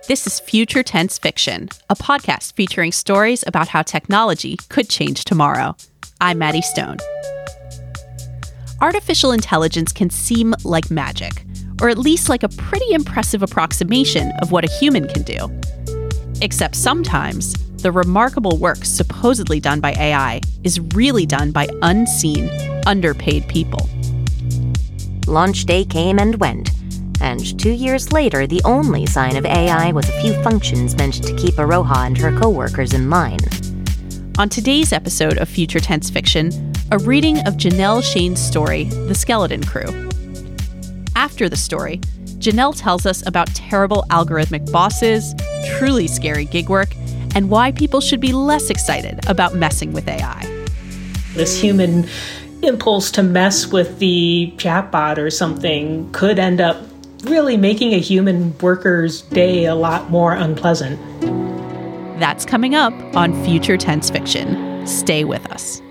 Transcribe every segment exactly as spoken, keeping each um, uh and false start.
This is Future Tense Fiction, a podcast featuring stories about how technology could change tomorrow. I'm Maddie Stone. Artificial intelligence can seem like magic, or at least like a pretty impressive approximation of what a human can do. Except sometimes, the remarkable work supposedly done by A I is really done by unseen, underpaid people. Launch day came and went, and two years later, the only sign of A I was a few functions meant to keep Aroha and her co-workers in line. On today's episode of Future Tense Fiction, a reading of Janelle Shane's story, The Skeleton Crew. After the story, Janelle tells us about terrible algorithmic bosses, truly scary gig work, and why people should be less excited about messing with A I. This human impulse to mess with the chatbot or something could end up really making a human worker's day a lot more unpleasant. That's coming up on Future Tense Fiction. Stay with us.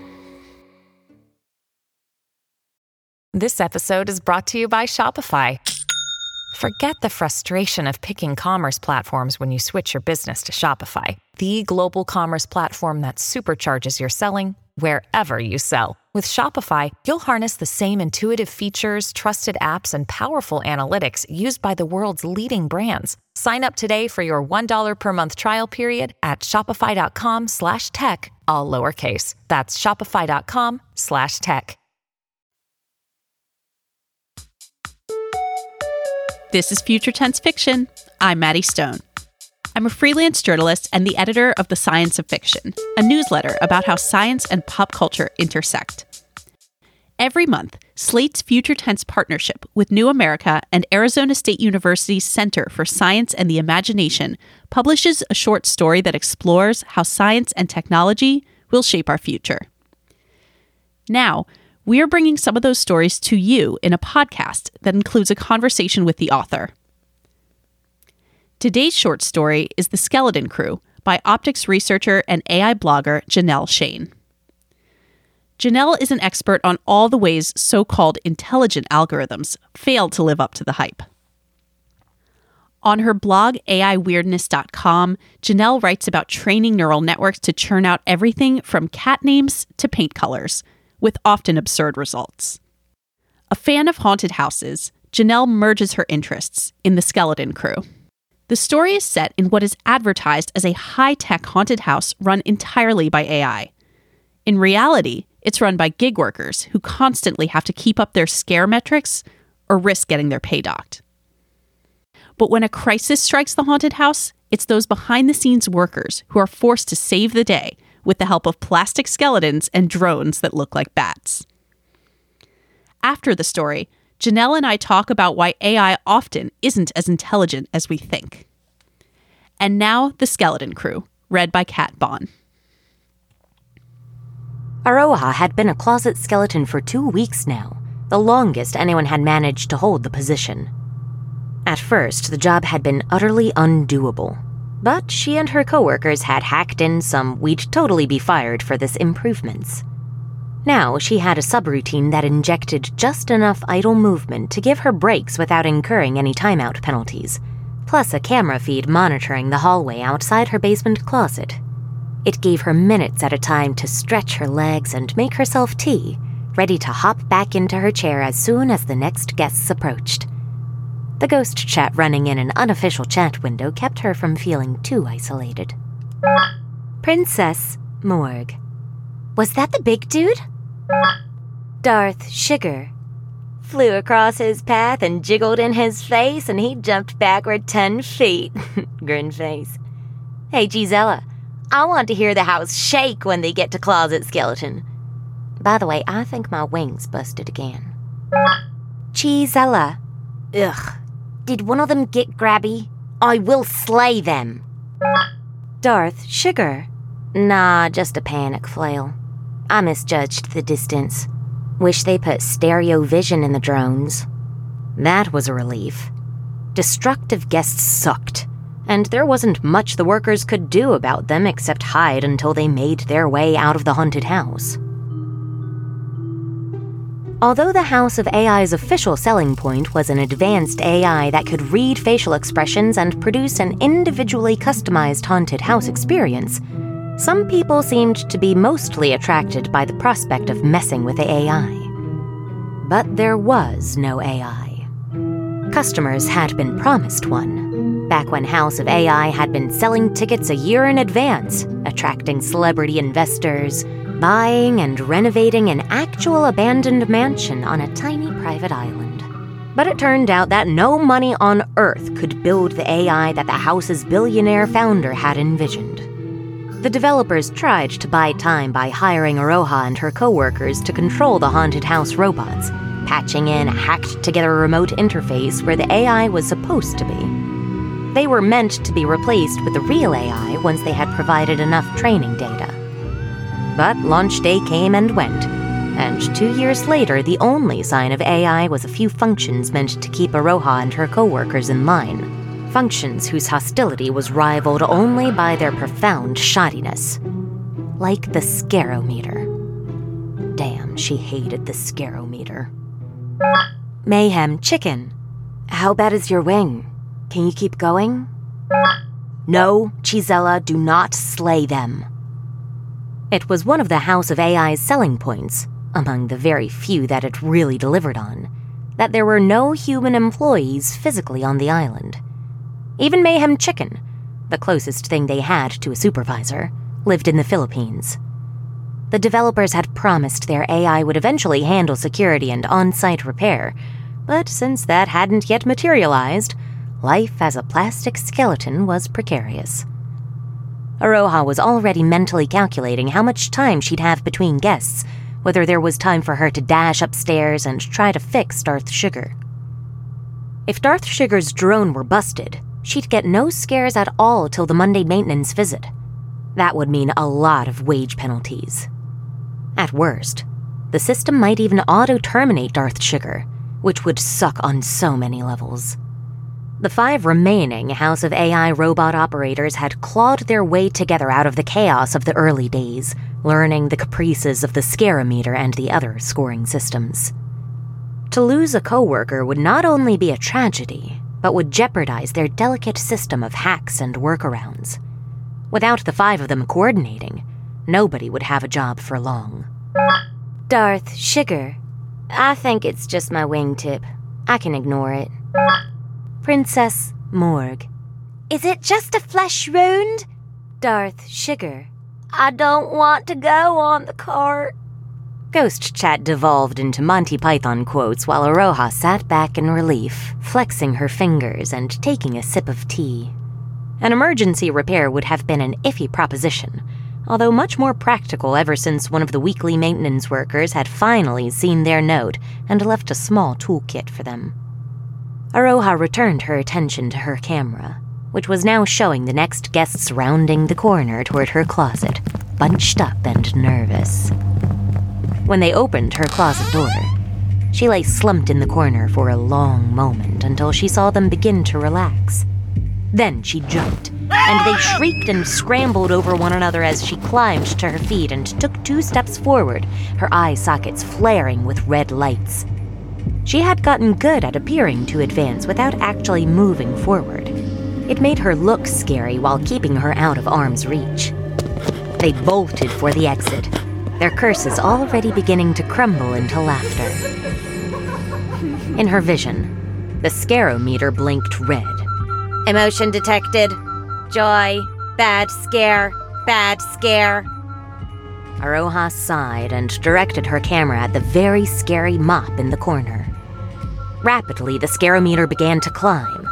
This episode is brought to you by Shopify. Forget the frustration of picking commerce platforms when you switch your business to Shopify, the global commerce platform that supercharges your selling wherever you sell. With Shopify, you'll harness the same intuitive features, trusted apps, and powerful analytics used by the world's leading brands. Sign up today for your one dollar per month trial period at shopify.com slash tech, all lowercase. That's shopify.com slash tech. This is Future Tense Fiction. I'm Maddie Stone. I'm a freelance journalist and the editor of The Science of Fiction, a newsletter about how science and pop culture intersect. Every month, Slate's Future Tense partnership with New America and Arizona State University's Center for Science and the Imagination publishes a short story that explores how science and technology will shape our future. Now, we are bringing some of those stories to you in a podcast that includes a conversation with the author. Today's short story is The Skeleton Crew by optics researcher and A I blogger Janelle Shane. Janelle is an expert on all the ways so-called intelligent algorithms fail to live up to the hype. On her blog, A I weirdness dot com, Janelle writes about training neural networks to churn out everything from cat names to paint colors, with often absurd results. A fan of haunted houses, Janelle merges her interests in The Skeleton Crew. The story is set in what is advertised as a high-tech haunted house run entirely by A I. In reality, it's run by gig workers who constantly have to keep up their scare metrics or risk getting their pay docked. But when a crisis strikes the haunted house, it's those behind-the-scenes workers who are forced to save the day with the help of plastic skeletons and drones that look like bats. After the story, Janelle and I talk about why A I often isn't as intelligent as we think. And now, The Skeleton Crew, read by Kat Bond. Aroha had been a closet skeleton for two weeks now, the longest anyone had managed to hold the position. At first, the job had been utterly undoable, but she and her coworkers had hacked in some "we'd totally be fired for this" improvements. Now she had a subroutine that injected just enough idle movement to give her breaks without incurring any timeout penalties, plus a camera feed monitoring the hallway outside her basement closet. It gave her minutes at a time to stretch her legs and make herself tea, ready to hop back into her chair as soon as the next guests approached. The ghost chat running in an unofficial chat window kept her from feeling too isolated. Princess Morg. Was that the big dude? Darth Sugar. Flew across his path and jiggled in his face, and he jumped backward ten feet. Grin face. Hey, Gisela, I want to hear the house shake when they get to Closet Skeleton. By the way, I think my wings busted again. Gisela. Ugh. Did one of them get grabby? I will slay them. Darth Sugar. Nah, just a panic flail. I misjudged the distance. Wish they put stereo vision in the drones. That was a relief. Destructive guests sucked, and there wasn't much the workers could do about them except hide until they made their way out of the haunted house. Although the House of A I's official selling point was an advanced A I that could read facial expressions and produce an individually customized haunted house experience, some people seemed to be mostly attracted by the prospect of messing with the A I. But there was no A I. Customers had been promised one, back when House of A I had been selling tickets a year in advance, attracting celebrity investors, buying and renovating an actual abandoned mansion on a tiny private island. But it turned out that no money on Earth could build the A I that the house's billionaire founder had envisioned. The developers tried to buy time by hiring Aroha and her co-workers to control the haunted house robots, patching in a hacked-together remote interface where the A I was supposed to be. They were meant to be replaced with the real A I once they had provided enough training data. But launch day came and went, and two years later, the only sign of A I was a few functions meant to keep Aroha and her co-workers in line. Functions whose hostility was rivaled only by their profound shoddiness. Like the scarometer. Damn, she hated the scarometer. Mayhem Chicken. How bad is your wing? Can you keep going? No, Chisella, do not slay them. It was one of the House of A I's selling points, among the very few that it really delivered on, that there were no human employees physically on the island. Even Mayhem Chicken, the closest thing they had to a supervisor, lived in the Philippines. The developers had promised their A I would eventually handle security and on-site repair, but since that hadn't yet materialized, life as a plastic skeleton was precarious. Aroha was already mentally calculating how much time she'd have between guests, whether there was time for her to dash upstairs and try to fix Darth Sugar. If Darth Sugar's drone were busted, she'd get no scares at all till the Monday maintenance visit. That would mean a lot of wage penalties. At worst, the system might even auto-terminate Darth Sugar, which would suck on so many levels. The five remaining House of A I robot operators had clawed their way together out of the chaos of the early days, learning the caprices of the scarometer and the other scoring systems. To lose a coworker would not only be a tragedy, but would jeopardize their delicate system of hacks and workarounds. Without the five of them coordinating, nobody would have a job for long. Darth Sugar. I think it's just my wingtip. I can ignore it. Princess Morg. Is it just a flesh wound? Darth Sugar. I don't want to go on the cart. Ghost chat devolved into Monty Python quotes while Aroha sat back in relief, flexing her fingers and taking a sip of tea. An emergency repair would have been an iffy proposition, although much more practical ever since one of the weekly maintenance workers had finally seen their note and left a small toolkit for them. Aroha returned her attention to her camera, which was now showing the next guests rounding the corner toward her closet, bunched up and nervous. When they opened her closet door, she lay slumped in the corner for a long moment until she saw them begin to relax. Then she jumped, and they shrieked and scrambled over one another as she climbed to her feet and took two steps forward, her eye sockets flaring with red lights. She had gotten good at appearing to advance without actually moving forward. It made her look scary while keeping her out of arm's reach. They bolted for the exit, their curses already beginning to crumble into laughter. In her vision, the scarometer blinked red. Emotion detected. Joy. Bad scare. Bad scare. Aroha sighed and directed her camera at the very scary mop in the corner. Rapidly, the scarometer began to climb.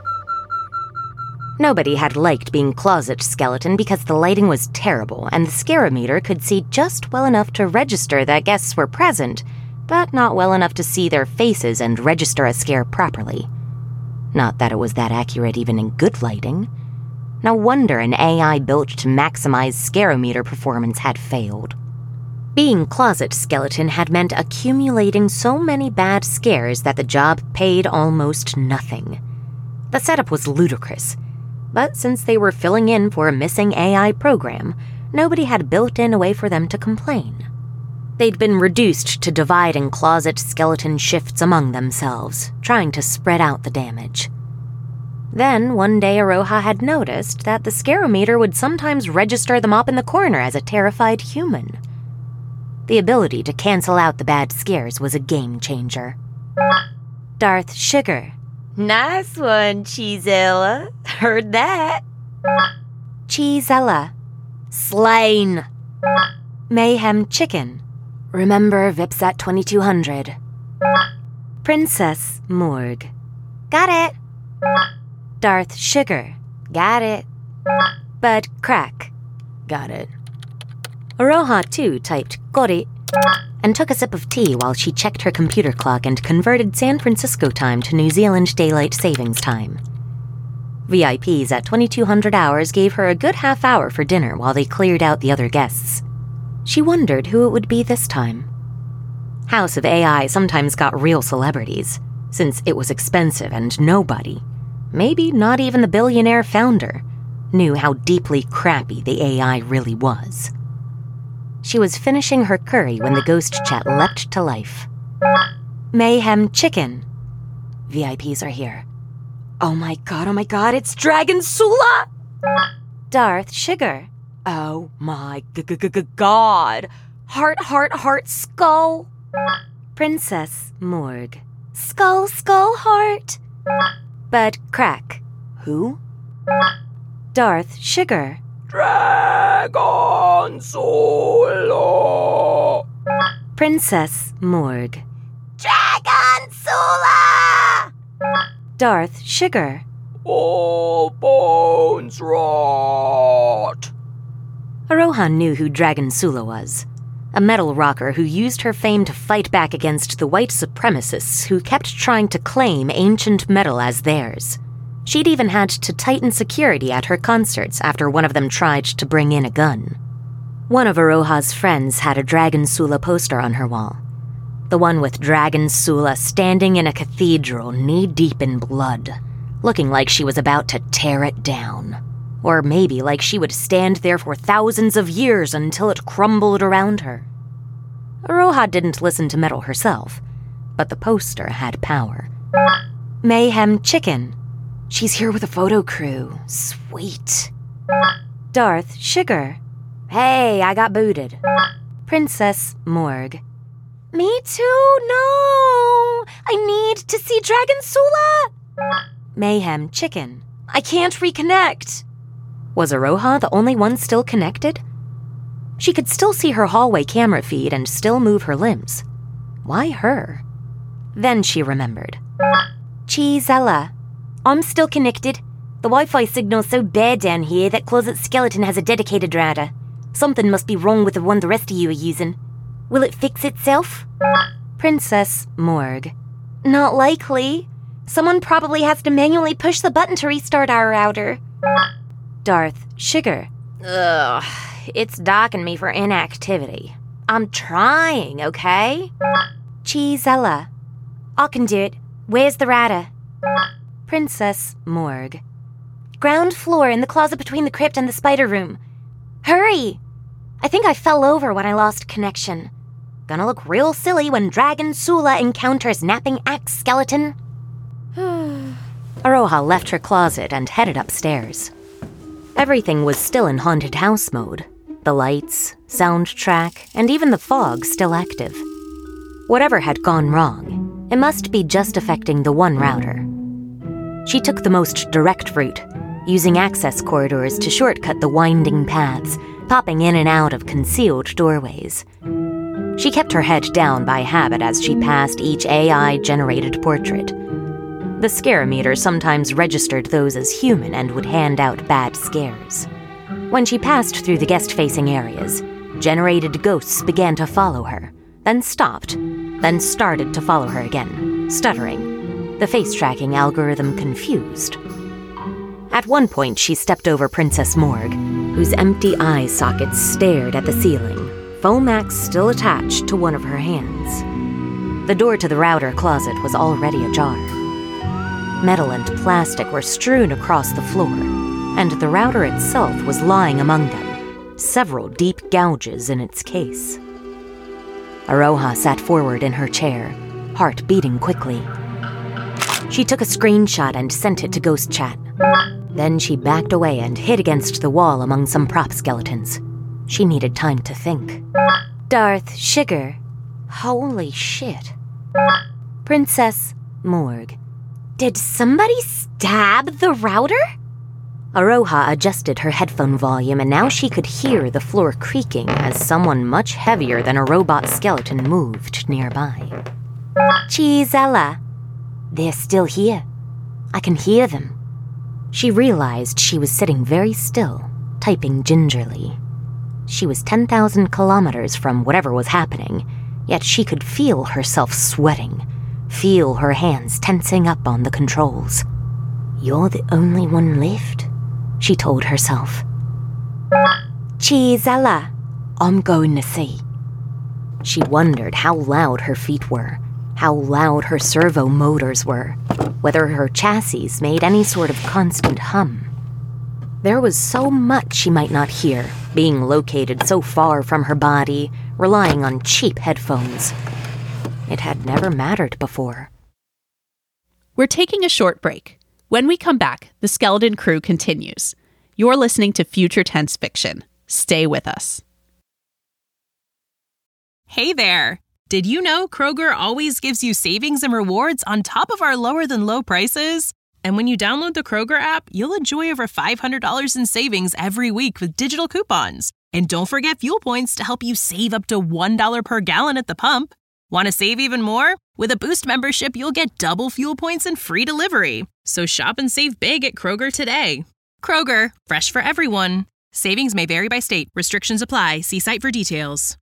Nobody had liked being closet skeleton because the lighting was terrible and the scarometer could see just well enough to register that guests were present, but not well enough to see their faces and register a scare properly. Not that it was that accurate even in good lighting. No wonder an A I built to maximize scarometer performance had failed. Being closet skeleton had meant accumulating so many bad scares that the job paid almost nothing. The setup was ludicrous, but since they were filling in for a missing A I program, nobody had built in a way for them to complain. They'd been reduced to dividing closet skeleton shifts among themselves, trying to spread out the damage. Then, one day Iroha had noticed that the scarometer would sometimes register them up in the corner as a terrified human. The ability to cancel out the bad scares was a game changer. Darth Sugar. Nice one, Cheezella. Heard that. Cheezella. Slain. Mayhem Chicken. Remember Vipsat twenty-two hundred. Princess Morg. Got it. Darth Sugar. Got it. Bud Crack. Got it. Iroha, too, typed got it and took a sip of tea while she checked her computer clock and converted San Francisco time to New Zealand Daylight Savings Time. V I Ps at twenty-two hundred hours gave her a good half hour for dinner while they cleared out the other guests. She wondered who it would be this time. House of A I sometimes got real celebrities, since it was expensive and nobody, maybe not even the billionaire founder, knew how deeply crappy the A I really was. She was finishing her curry when the ghost chat leapt to life. Mayhem Chicken. V I Ps are here. Oh my god, oh my god, it's Dragon Sula! Darth Sugar. Oh my g-g-g-god. Heart, heart, heart, skull. Princess Morg. Skull, skull, heart. Bud Crack. Who? Darth Sugar. Dragon Sula. Princess Morg. Dragon Sula. Darth Sugar. All bones rot. Iroha knew who Dragon Sula was, a metal rocker who used her fame to fight back against the white supremacists who kept trying to claim ancient metal as theirs. She'd even had to tighten security at her concerts after one of them tried to bring in a gun. One of Iroha's friends had a Dragon Sula poster on her wall. The one with Dragon Sula standing in a cathedral knee-deep in blood, looking like she was about to tear it down. Or maybe like she would stand there for thousands of years until it crumbled around her. Iroha didn't listen to metal herself, but the poster had power. Mayhem Chicken. She's here with a photo crew. Sweet. Darth Sugar. Hey, I got booted. Princess Morg. Me too, no! I need to see Dragon Sula! Mayhem Chicken. I can't reconnect. Was Iroha the only one still connected? She could still see her hallway camera feed and still move her limbs. Why her? Then she remembered. Cheezella. I'm still connected. The Wi-Fi signal's so bad down here that Closet Skeleton has a dedicated router. Something must be wrong with the one the rest of you are using. Will it fix itself? Princess Morg. Not likely. Someone probably has to manually push the button to restart our router. Darth Sugar. Ugh, it's docking me for inactivity. I'm trying, okay? Cheezella. I can do it. Where's the router? Princess Morg. Ground floor in the closet between the crypt and the spider room. Hurry! I think I fell over when I lost connection. Gonna look real silly when Dragon Sula encounters Napping Axe Skeleton. Iroha left her closet and headed upstairs. Everything was still in haunted house mode. The lights, soundtrack, and even the fog still active. Whatever had gone wrong, it must be just affecting the one router. She took the most direct route, using access corridors to shortcut the winding paths, popping in and out of concealed doorways. She kept her head down by habit as she passed each A I-generated portrait. The scarometer sometimes registered those as human and would hand out bad scares. When she passed through the guest-facing areas, generated ghosts began to follow her, then stopped, then started to follow her again, stuttering, the face-tracking algorithm confused. At one point, she stepped over Princess Morg, whose empty eye sockets stared at the ceiling, Fomax still attached to one of her hands. The door to the router closet was already ajar. Metal and plastic were strewn across the floor, and the router itself was lying among them, several deep gouges in its case. Aroha sat forward in her chair, heart beating quickly. She took a screenshot and sent it to Ghost Chat. Then she backed away and hid against the wall among some prop skeletons. She needed time to think. Darth Sugar. Holy shit. Princess Morg. Did somebody stab the router? Aroha adjusted her headphone volume, and now she could hear the floor creaking as someone much heavier than a robot skeleton moved nearby. Chisella. They're still here. I can hear them. She realized she was sitting very still, typing gingerly. She was ten thousand kilometers from whatever was happening, yet she could feel herself sweating, feel her hands tensing up on the controls. You're the only one left, she told herself. Chisella, I'm going to see. She wondered how loud her feet were, how loud her servo motors were, whether her chassis made any sort of constant hum. There was so much she might not hear, being located so far from her body, relying on cheap headphones. It had never mattered before. We're taking a short break. When we come back, the Skeleton Crew continues. You're listening to Future Tense Fiction. Stay with us. Hey there! Did you know Kroger always gives you savings and rewards on top of our lower-than-low prices? And when you download the Kroger app, you'll enjoy over five hundred dollars in savings every week with digital coupons. And don't forget fuel points to help you save up to one dollar per gallon at the pump. Want to save even more? With a Boost membership, you'll get double fuel points and free delivery. So shop and save big at Kroger today. Kroger, fresh for everyone. Savings may vary by state. Restrictions apply. See site for details.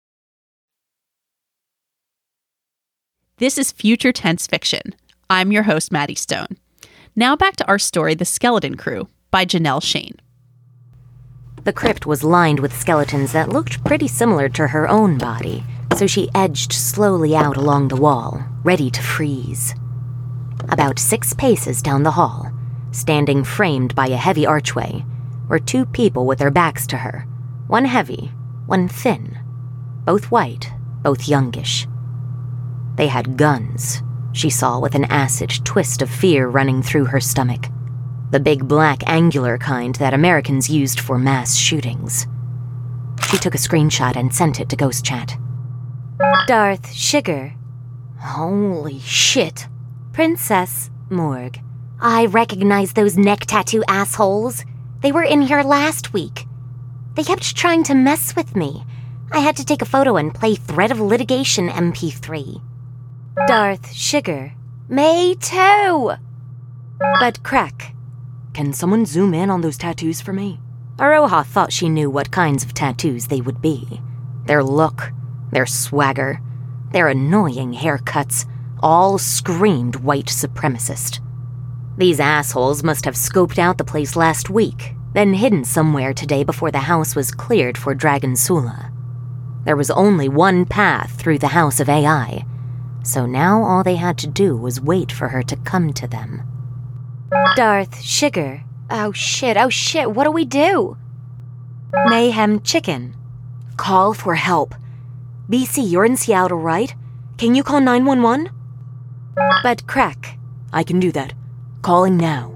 This is Future Tense Fiction. I'm your host, Maddie Stone. Now back to our story, The Skeleton Crew, by Janelle Shane. The crypt was lined with skeletons that looked pretty similar to her own body, so she edged slowly out along the wall, ready to freeze. About six paces down the hall, standing framed by a heavy archway, were two people with their backs to her, one heavy, one thin, both white, both youngish. They had guns, she saw with an acid twist of fear running through her stomach. The big black angular kind that Americans used for mass shootings. She took a screenshot and sent it to Ghost Chat. Darth Sugar. Holy shit. Princess Morg. I recognize those neck tattoo assholes. They were in here last week. They kept trying to mess with me. I had to take a photo and play Threat of Litigation M P three. Darth Sugar. Me too! But Crack. Can someone zoom in on those tattoos for me? Aroha thought she knew what kinds of tattoos they would be. Their look, their swagger, their annoying haircuts, all screamed white supremacist. These assholes must have scoped out the place last week, then hidden somewhere today before the house was cleared for Dragon Sula. There was only one path through the House of A I, so now all they had to do was wait for her to come to them. Darth Sugar. Oh shit, oh shit, what do we do? Mayhem Chicken. Call for help. B C, you're in Seattle, right? Can you call nine one one? But Crack. I can do that. Calling now.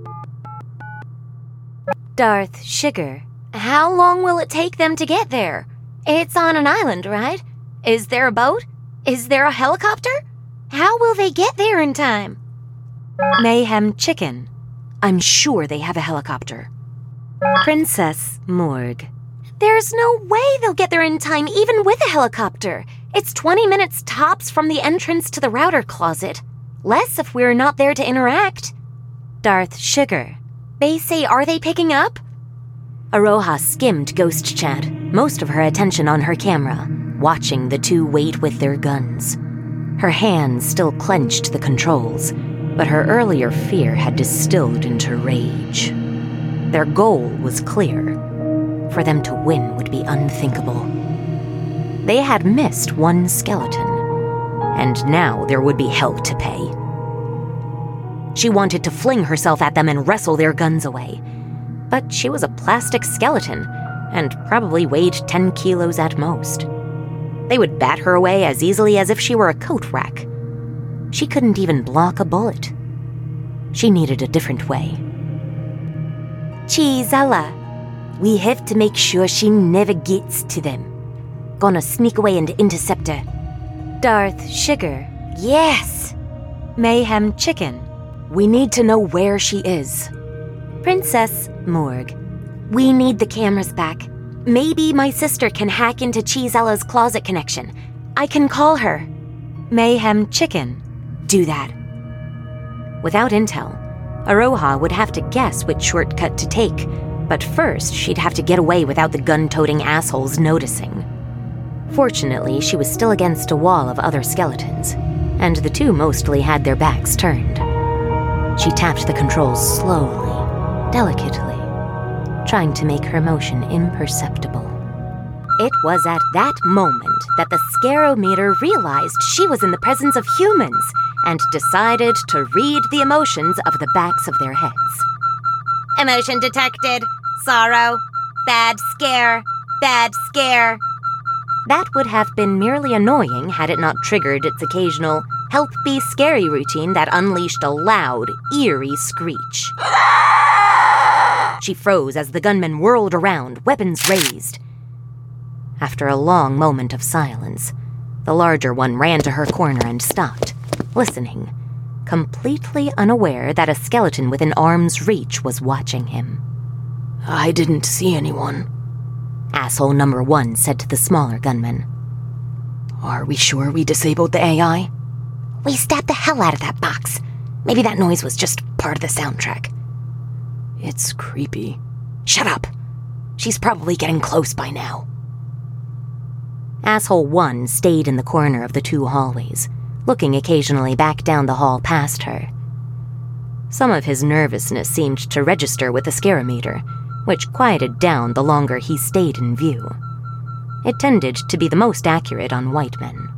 Darth Sugar. How long will it take them to get there? It's on an island, right? Is there a boat? Is there a helicopter? How will they get there in time? Mayhem Chicken. I'm sure they have a helicopter. Princess Morg. There's no way they'll get there in time even with a helicopter. It's twenty minutes tops from the entrance to the router closet. Less if we're not there to interact. Darth Sugar. They say, are they picking up? Aroha skimmed Ghost Chat, most of her attention on her camera, watching the two wait with their guns. Her hands still clenched the controls, but her earlier fear had distilled into rage. Their goal was clear. For them to win would be unthinkable. They had missed one skeleton, and now there would be hell to pay. She wanted to fling herself at them and wrestle their guns away, but she was a plastic skeleton and probably weighed ten kilos at most. They would bat her away as easily as if she were a coat rack. She couldn't even block a bullet. She needed a different way. Chisala, we have to make sure she never gets to them. Gonna sneak away and intercept her. Darth Sugar, yes. Mayhem Chicken, we need to know where she is. Princess Morg, we need the cameras back. Maybe my sister can hack into Chisella's closet connection. I can call her. Mayhem Chicken, do that. Without intel, Aroha would have to guess which shortcut to take, but first she'd have to get away without the gun-toting assholes noticing. Fortunately, she was still against a wall of other skeletons, and the two mostly had their backs turned. She tapped the controls slowly, delicately, trying to make her motion imperceptible. It was at that moment that the Scarometer realized she was in the presence of humans and decided to read the emotions of the backs of their heads. Emotion detected. Sorrow. Bad scare. Bad scare. That would have been merely annoying had it not triggered its occasional help be scary routine that unleashed a loud, eerie screech. She froze as the gunmen whirled around, weapons raised. After a long moment of silence, the larger one ran to her corner and stopped, listening, completely unaware that a skeleton within arm's reach was watching him. I didn't see anyone, asshole number one said to the smaller gunman. Are we sure we disabled the A I? We stabbed the hell out of that box. Maybe that noise was just part of the soundtrack. It's creepy. Shut up. She's probably getting close by now. Asshole one stayed in the corner of the two hallways, looking occasionally back down the hall past her. Some of his nervousness seemed to register with the Scarometer, which quieted down the longer he stayed in view. It tended to be the most accurate on white men.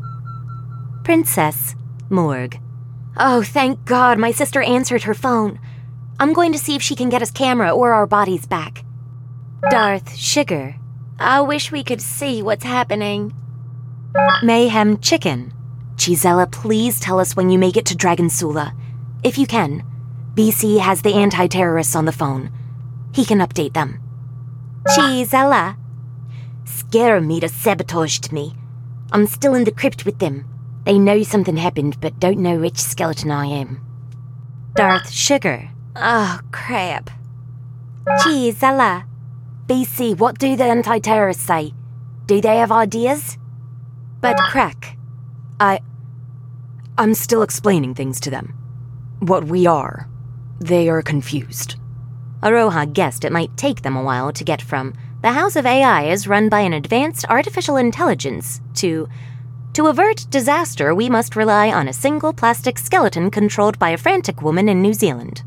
Princess Morg. Oh, thank God my sister answered her phone. I'm going to see if she can get us camera or our bodies back. Darth Sugar. I wish we could see what's happening. Mayhem Chicken. Chisella, please tell us when you make it to Dragonsula. If you can. B C has the anti-terrorists on the phone. He can update them. Chisella. Scarometer sabotaged me. I'm still in the crypt with them. They know something happened, but don't know which skeleton I am. Darth Sugar. Oh, crap. Chisella. B C, what do the anti-terrorists say? Do they have ideas? But Crack, I... I'm still explaining things to them. What we are. They are confused. Aroha guessed it might take them a while to get from the House of A I is run by an advanced artificial intelligence to... To avert disaster, we must rely on a single plastic skeleton controlled by a frantic woman in New Zealand.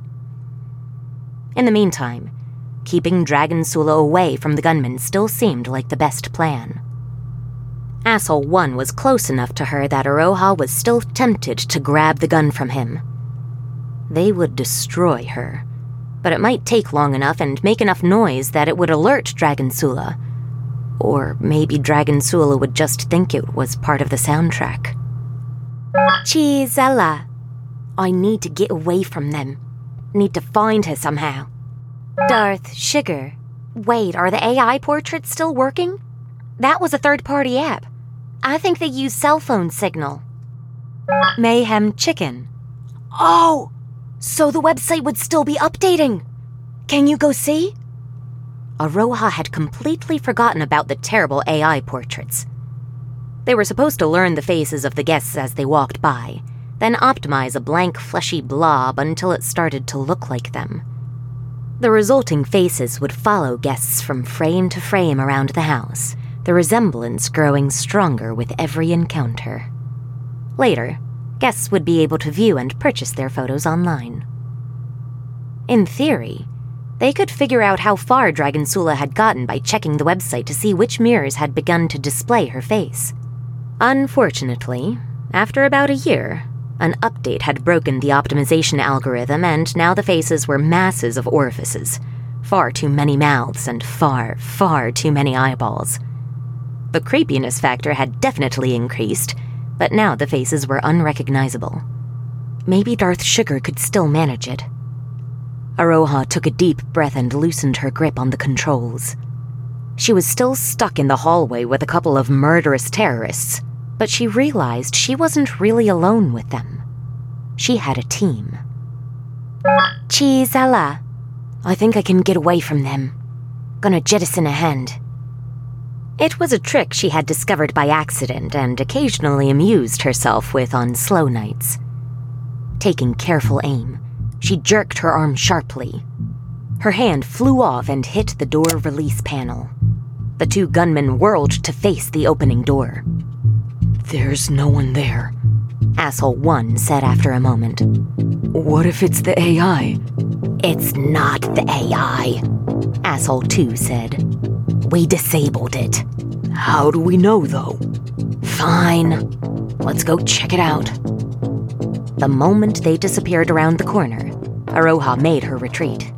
In the meantime, keeping Dragonsula away from the gunmen still seemed like the best plan. Asshole one was close enough to her that Aroha was still tempted to grab the gun from him. They would destroy her, but it might take long enough and make enough noise that it would alert Dragonsula. Or maybe Dragonsula would just think it was part of the soundtrack. Chisella. I need to get away from them. Need to find her somehow. Darth Sugar. Wait, are the A I portraits still working? That was a third-party app. I think they use cell phone signal. Mayhem Chicken. Oh! So the website would still be updating. Can you go see? Aroha had completely forgotten about the terrible A I portraits. They were supposed to learn the faces of the guests as they walked by, then optimize a blank, fleshy blob until it started to look like them. The resulting faces would follow guests from frame to frame around the house, the resemblance growing stronger with every encounter. Later, guests would be able to view and purchase their photos online. In theory, they could figure out how far Dragonsula had gotten by checking the website to see which mirrors had begun to display her face. Unfortunately, after about a year, an update had broken the optimization algorithm, and now the faces were masses of orifices, far too many mouths and far, far too many eyeballs. The creepiness factor had definitely increased, but now the faces were unrecognizable. Maybe Darth Sugar could still manage it. Aroha took a deep breath and loosened her grip on the controls. She was still stuck in the hallway with a couple of murderous terrorists, but she realized she wasn't really alone with them. She had a team. Chizala. I think I can get away from them. Gonna jettison a hand. It was a trick she had discovered by accident and occasionally amused herself with on slow nights. Taking careful aim, she jerked her arm sharply. Her hand flew off and hit the door release panel. The two gunmen whirled to face the opening door. There's no one there, Asshole one said after a moment. What if it's the A I? It's not the A I, Asshole two said. We disabled it. How do we know, though? Fine. Let's go check it out. The moment they disappeared around the corner, Aroha made her retreat.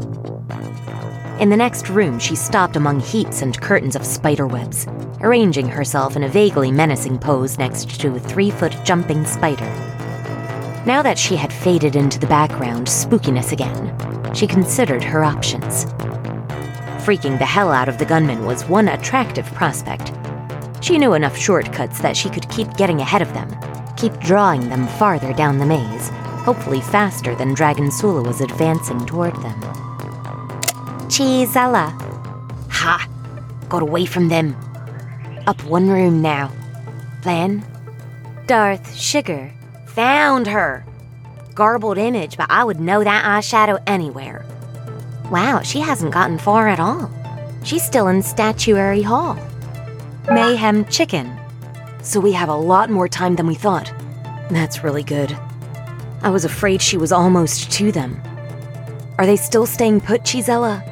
In the next room, she stopped among heaps and curtains of spiderwebs, arranging herself in a vaguely menacing pose next to a three-foot jumping spider. Now that she had faded into the background spookiness again, she considered her options. Freaking the hell out of the gunman was one attractive prospect. She knew enough shortcuts that she could keep getting ahead of them, keep drawing them farther down the maze, hopefully faster than Dragon Sula was advancing toward them. Chizala. Ha! Got away from them. Up one room now. Then, Darth Sugar. Found her. Garbled image, but I would know that eyeshadow anywhere. Wow, she hasn't gotten far at all. She's still in Statuary Hall. Mayhem Chicken. So we have a lot more time than we thought. That's really good. I was afraid she was almost to them. Are they still staying put, Chizella?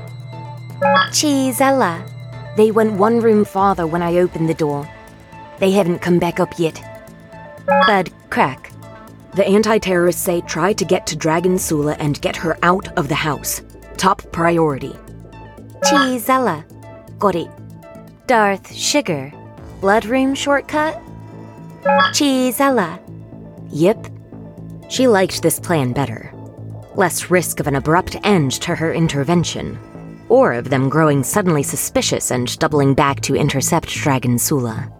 Chizella. They went one room farther when I opened the door. They haven't come back up yet. Bud Crack. The anti-terrorists say try to get to Dragon Sula and get her out of the house. Top priority. Chizella. Got it. Darth Sugar. Blood room shortcut? Chizella. Yep. She liked this plan better. Less risk of an abrupt end to her intervention, or of them growing suddenly suspicious and doubling back to intercept Dragon Sula.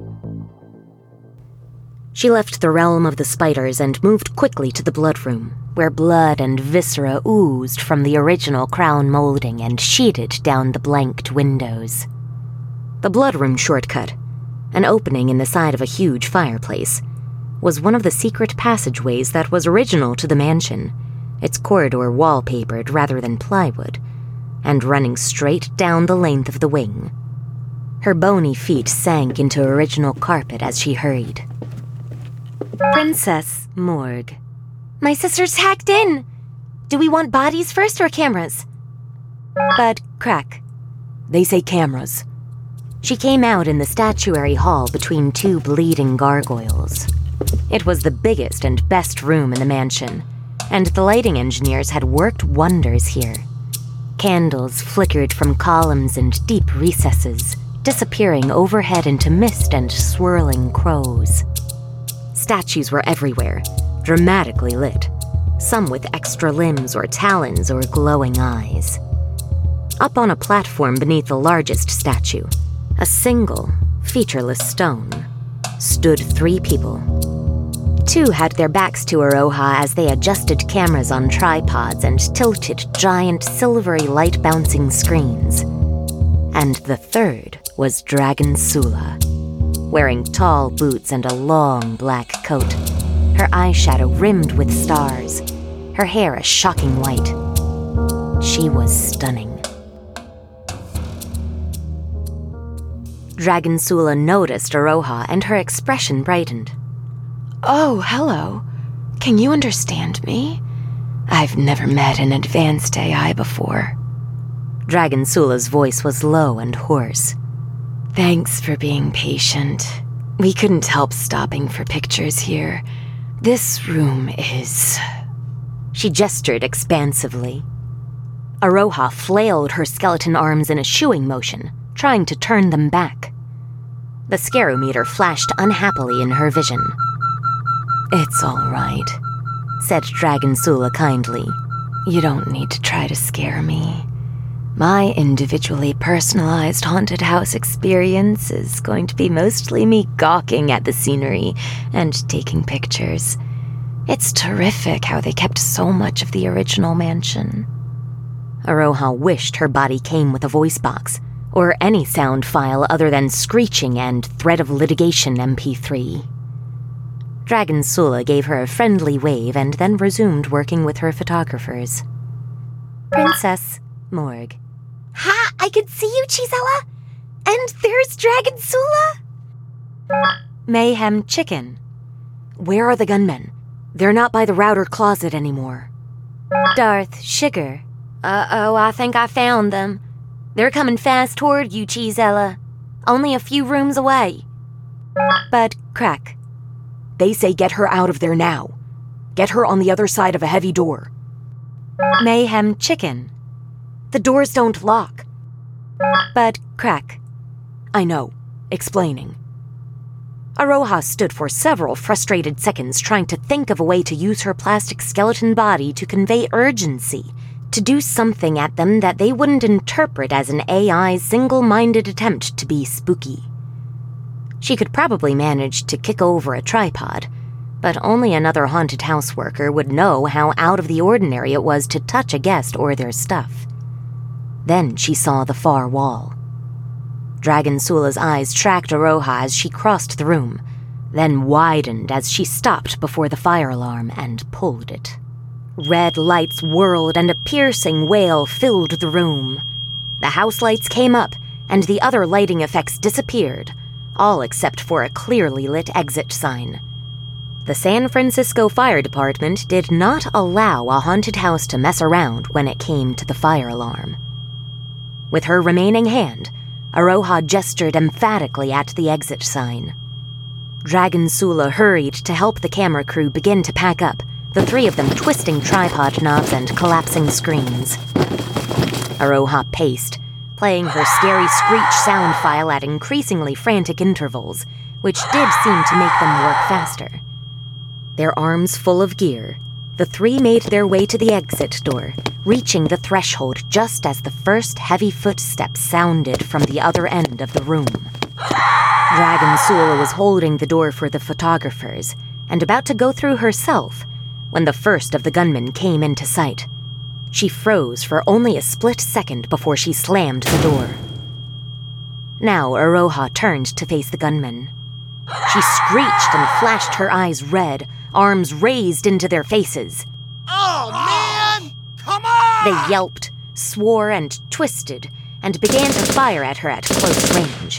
She left the realm of the spiders and moved quickly to the blood room, where blood and viscera oozed from the original crown molding and sheeted down the blanked windows. The blood room shortcut, an opening in the side of a huge fireplace, was one of the secret passageways that was original to the mansion, its corridor wallpapered rather than plywood, and running straight down the length of the wing. Her bony feet sank into original carpet as she hurried. Princess Morgue. My sister's hacked in! Do we want bodies first or cameras? Bud Crack. They say cameras. She came out in the statuary hall between two bleeding gargoyles. It was the biggest and best room in the mansion, and the lighting engineers had worked wonders here. Candles flickered from columns and deep recesses, disappearing overhead into mist and swirling crows. Statues were everywhere, dramatically lit, some with extra limbs or talons or glowing eyes. Up on a platform beneath the largest statue, a single, featureless stone, stood three people. Two had their backs to Aroha as they adjusted cameras on tripods and tilted giant silvery light-bouncing screens. And the third was Dragon Sula, wearing tall boots and a long black coat, her eyeshadow rimmed with stars, her hair a shocking white. She was stunning. Dragon Sula noticed Aroha and her expression brightened. Oh, hello. Can you understand me? I've never met an advanced A I before. Dragon Sula's voice was low and hoarse. Thanks for being patient. We couldn't help stopping for pictures here. This room is... She gestured expansively. Aroha flailed her skeleton arms in a shooing motion, trying to turn them back. The scarometer flashed unhappily in her vision. It's all right, said Dragon Sula kindly. You don't need to try to scare me. My individually personalized haunted house experience is going to be mostly me gawking at the scenery and taking pictures. It's terrific how they kept so much of the original mansion. Aroha wished her body came with a voice box, or any sound file other than screeching and threat of litigation M P three. Dragon Sula gave her a friendly wave and then resumed working with her photographers. Princess Morg. Ha! I can see you, Chisella! And there's Dragon Sula! Mayhem Chicken. Where are the gunmen? They're not by the router closet anymore. Darth Sugar. Uh-oh, I think I found them. They're coming fast toward you, Chisella. Only a few rooms away. But Crack. They say get her out of there now. Get her on the other side of a heavy door. Mayhem Chicken. The doors don't lock. But Crack. I know. Explaining. Aroha stood for several frustrated seconds trying to think of a way to use her plastic skeleton body to convey urgency, to do something at them that they wouldn't interpret as an A I's single-minded attempt to be spooky. She could probably manage to kick over a tripod, but only another haunted house worker would know how out of the ordinary it was to touch a guest or their stuff. Then she saw the far wall. Dragon Sula's eyes tracked Aroha as she crossed the room, then widened as she stopped before the fire alarm and pulled it. Red lights whirled and a piercing wail filled the room. The house lights came up, and the other lighting effects disappeared, all except for a clearly lit exit sign. The San Francisco Fire Department did not allow a haunted house to mess around when it came to the fire alarm. With her remaining hand, Aroha gestured emphatically at the exit sign. Dragon Sula hurried to help the camera crew begin to pack up, the three of them twisting tripod knobs and collapsing screens. Aroha paced, playing her scary screech sound file at increasingly frantic intervals, which did seem to make them work faster. Their arms full of gear, the three made their way to the exit door, reaching the threshold just as the first heavy footsteps sounded from the other end of the room. Dragon Sula was holding the door for the photographers and about to go through herself when the first of the gunmen came into sight. She froze for only a split second before she slammed the door. Now Aroha turned to face the gunmen. She screeched and flashed her eyes red, arms raised into their faces. Oh, man! Come on! They yelped, swore, and twisted, and began to fire at her at close range.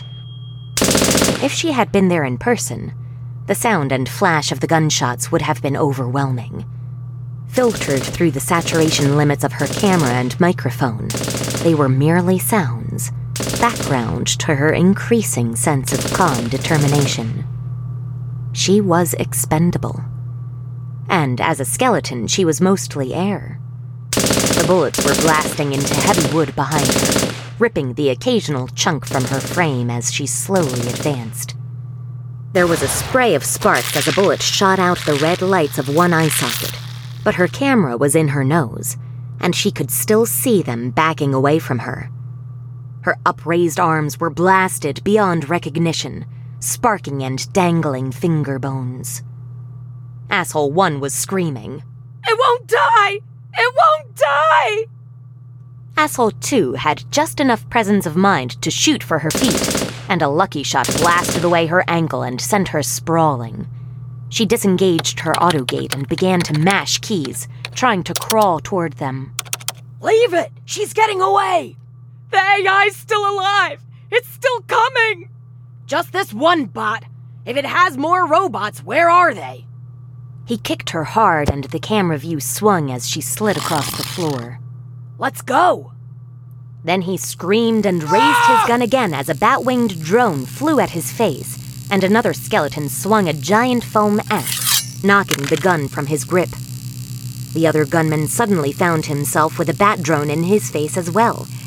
If she had been there in person, the sound and flash of the gunshots would have been overwhelming. Filtered through the saturation limits of her camera and microphone, they were merely sounds, background to her increasing sense of calm determination. She was expendable. And as a skeleton, she was mostly air. The bullets were blasting into heavy wood behind her, ripping the occasional chunk from her frame as she slowly advanced. There was a spray of sparks as a bullet shot out the red lights of one eye socket, but her camera was in her nose, and she could still see them backing away from her. Her upraised arms were blasted beyond recognition, sparking and dangling finger bones. Asshole one was screaming, "It won't die! It won't die!" Asshole two had just enough presence of mind to shoot for her feet, and a lucky shot blasted away her ankle and sent her sprawling. She disengaged her autogate and began to mash keys, trying to crawl toward them. "Leave it! She's getting away! The A I's still alive! It's still coming! Just this one bot. If it has more robots, where are they?" He kicked her hard and the camera view swung as she slid across the floor. "Let's go!" Then he screamed and raised his gun again as a bat-winged drone flew at his face, and another skeleton swung a giant foam axe, knocking the gun from his grip. The other gunman suddenly found himself with a bat drone in his face as well,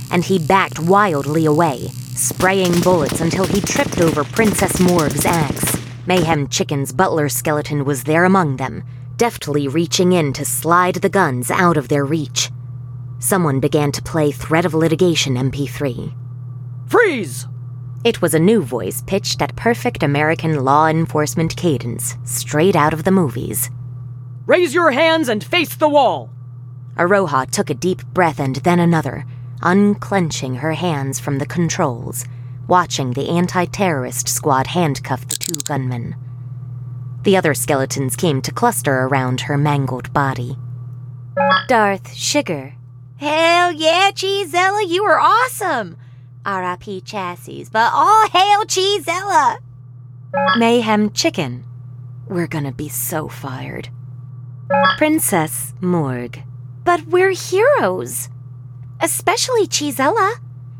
and he backed wildly away, spraying bullets until he tripped over Princess Morg's axe. Mayhem Chicken's butler skeleton was there among them, deftly reaching in to slide the guns out of their reach. Someone began to play Threat of Litigation M P three. Freeze! It was a new voice pitched at perfect American law enforcement cadence, straight out of the movies. Raise your hands and face the wall! Aroha took a deep breath and then another, unclenching her hands from the controls, watching the anti-terrorist squad handcuff the two gunmen. The other skeletons came to cluster around her mangled body. Darth Sugar. Hell yeah, Cheezella, you were awesome! R I P chassis, but all hail Cheezella! Mayhem Chicken. We're gonna be so fired. Princess Morg. But we're heroes. Especially Cheezella.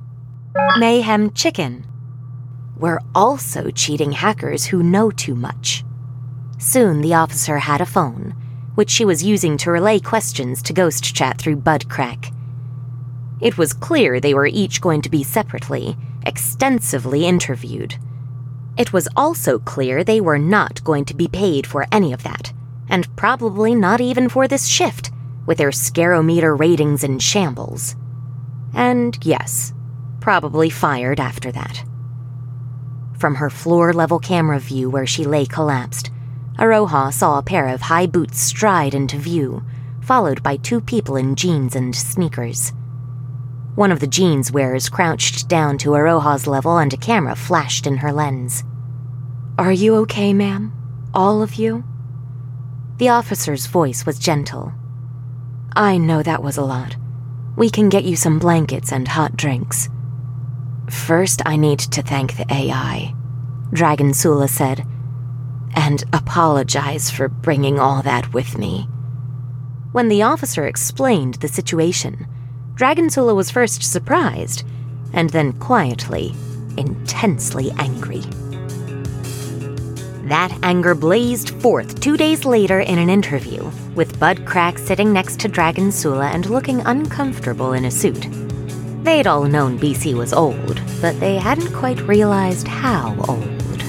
Mayhem Chicken. We're also cheating hackers who know too much. Soon the officer had a phone, which she was using to relay questions to Ghost Chat through Budcrack. It was clear they were each going to be separately, extensively interviewed. It was also clear they were not going to be paid for any of that, and probably not even for this shift, with their scarometer ratings in shambles. And yes, probably fired after that. From her floor-level camera view where she lay collapsed, Aroha saw a pair of high boots stride into view, followed by two people in jeans and sneakers. One of the jeans wearers crouched down to Aroha's level and a camera flashed in her lens. "Are you okay, ma'am? All of you?" The officer's voice was gentle. "I know that was a lot. We can get you some blankets and hot drinks." "First, I need to thank the A I," Dragon Sula said, "and apologize for bringing all that with me." When the officer explained the situation, Dragon Sula was first surprised, and then quietly, intensely angry. That anger blazed forth two days later in an interview, with Budcrack sitting next to Dragon Sula and looking uncomfortable in a suit. They'd all known B C was old, but they hadn't quite realized how old.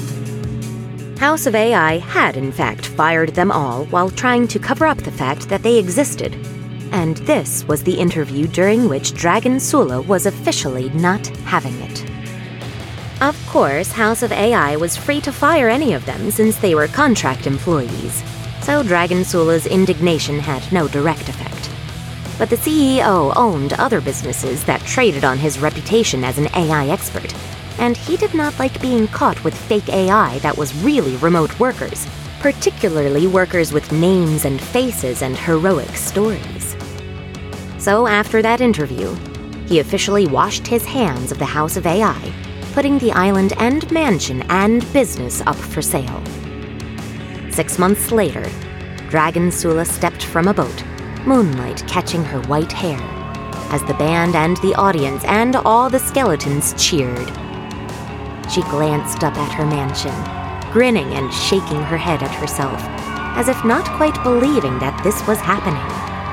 House of A I had, in fact, fired them all while trying to cover up the fact that they existed. And this was the interview during which Dragon Sula was officially not having it. Of course, House of A I was free to fire any of them since they were contract employees, so Dragon Sula's indignation had no direct effect. But the C E O owned other businesses that traded on his reputation as an A I expert, and he did not like being caught with fake A I that was really remote workers, particularly workers with names and faces and heroic stories. So after that interview, he officially washed his hands of the House of A I, putting the island and mansion and business up for sale. Six months later, Dragon Sula stepped from a boat, moonlight catching her white hair, as the band and the audience and all the skeletons cheered. She glanced up at her mansion, grinning and shaking her head at herself, as if not quite believing that this was happening.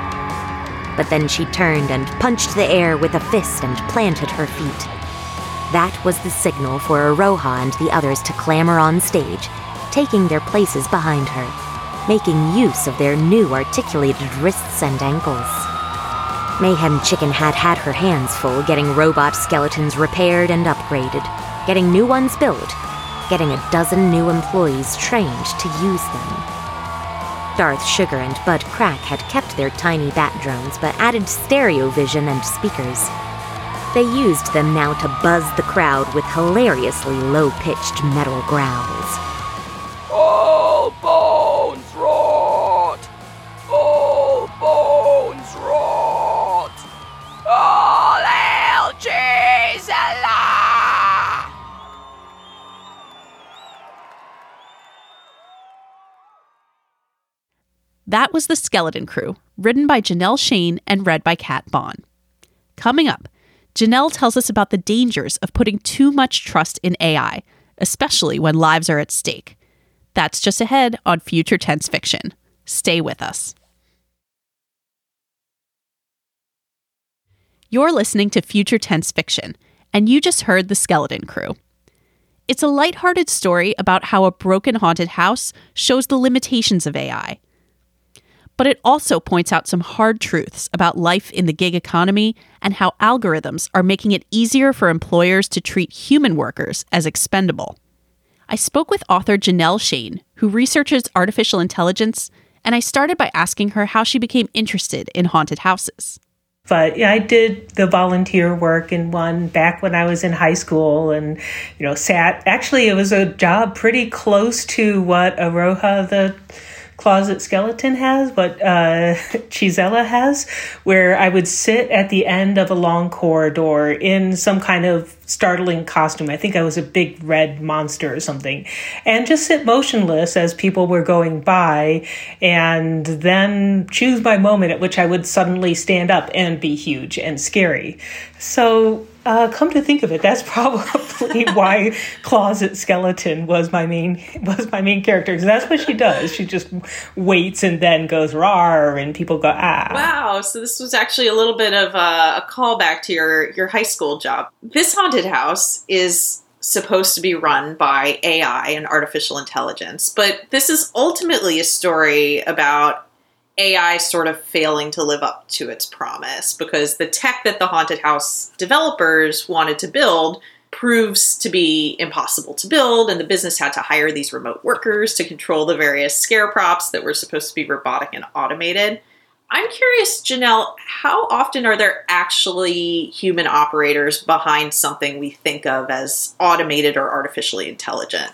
But then she turned and punched the air with a fist and planted her feet. That was the signal for Aroha and the others to clamber on stage, taking their places behind her, making use of their new articulated wrists and ankles. Mayhem Chicken had had her hands full getting robot skeletons repaired and upgraded, getting new ones built, getting a dozen new employees trained to use them. Darth Sugar and Budcrack had kept their tiny bat drones but added stereo vision and speakers. They used them now to buzz the crowd with hilariously low-pitched metal growls. All bones rot! All bones rot! All hail Cheezella! That was The Skeleton Crew, written by Janelle Shane and read by Kat Bond. Coming up, Janelle tells us about the dangers of putting too much trust in A I, especially when lives are at stake. That's just ahead on Future Tense Fiction. Stay with us. You're listening to Future Tense Fiction, and you just heard The Skeleton Crew. It's a lighthearted story about how a broken haunted house shows the limitations of A I. But it also points out some hard truths about life in the gig economy and how algorithms are making it easier for employers to treat human workers as expendable. I spoke with author Janelle Shane, who researches artificial intelligence, and I started by asking her how she became interested in haunted houses. But yeah, I did the volunteer work in one back when I was in high school and, you know, sat, actually it was a job pretty close to what Aroha, the closet skeleton, has, what uh, Chisella has, where I would sit at the end of a long corridor in some kind of startling costume. I think I was a big red monster or something, and just sit motionless as people were going by, and then choose my moment at which I would suddenly stand up and be huge and scary. So uh, come to think of it, that's probably why Closet Skeleton was my main was my main character, because that's what she does. She just waits and then goes rawr, and people go ah. Wow! So this was actually a little bit of a, a callback to your your high school job. This haunted house is supposed to be run by A I and artificial intelligence, but this is ultimately a story about A I sort of failing to live up to its promise, because the tech that the haunted house developers wanted to build proves to be impossible to build, and the business had to hire these remote workers to control the various scare props that were supposed to be robotic and automated. I'm curious, Janelle, how often are there actually human operators behind something we think of as automated or artificially intelligent?